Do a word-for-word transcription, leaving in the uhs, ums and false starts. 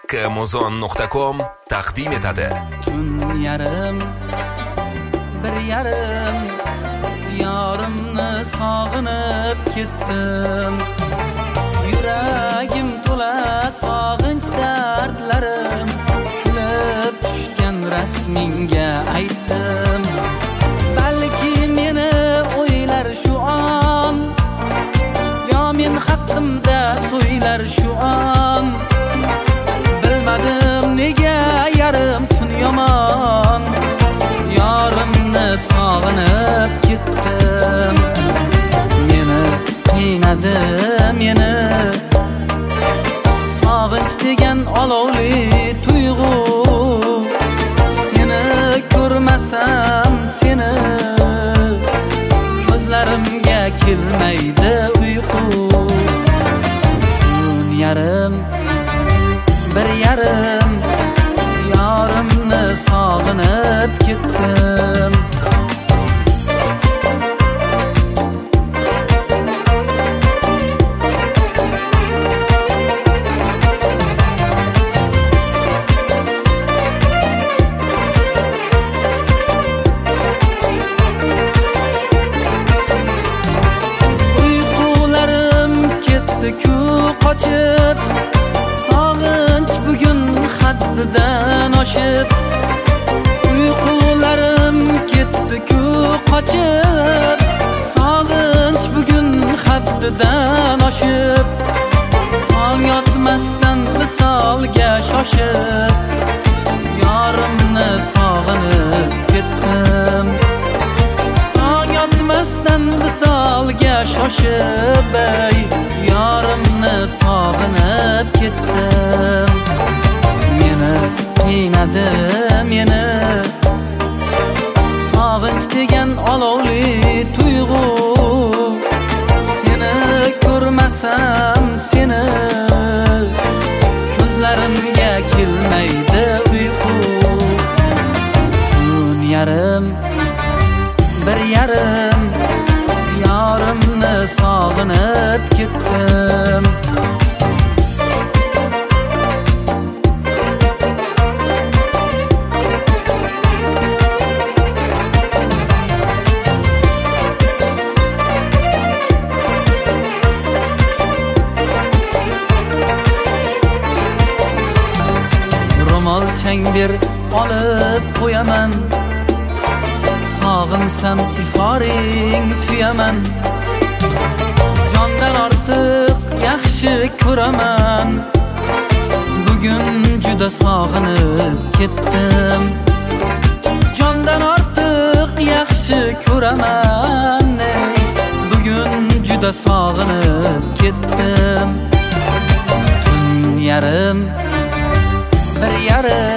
Amazon nuqta com taqdim etadi. Tun yarim, bir yarim, yorimni sog'inib ketdim. Yuragim to'la sog'inch dardlarim, kulib tushgan rasmingga aytdim. Balki meni o'ylar shu on, yo men haqimda so'ylar shu on. Bilmadim nega yarim tun yomon, yorimni sog'inib ketdim. Meni qiynadi meni sog'inch degan olovli tuyg'u. Seni ko'rmasam seni, ko'zlarimga kelmaydi uyqu. Tun yarim, bir yarim, yorimni sog'inib ketdim. Uyqularim ketdi-ku qochib, sog'inch bugun haddidan oshib. Uyqularim ketdi-ku qochib, sog'inch bugun haddidan oshib. Tong yotmasdan visolga shoshib, yorimni sog'inib ketdim. Tong yotmasdan visolga shoshib, ey yorimni sog'inib ketdim. Meni qiynadi meni sog'inch degan olovli tuyg'u. Seni ko'rmasam seni, ko'zlarimga kelmaydi uyqu. Tun yarim, bir yarim, yorimni sog'inib ketdim. Molchang ber olib qo'yaman, sog'insam iforing tuyaman. Jondan ortiq yaxshi ko'raman, bugun juda sog'inib ketdim. Jondan ortiq yaxshi ko'raman, ey bugun juda sog'inib ketdim. Tun yarim, bir yarim,